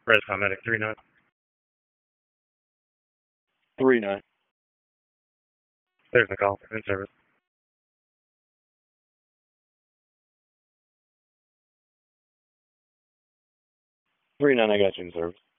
Res Medic 3-9. 3-9. There's the call. In service. 3-9, I got you in service.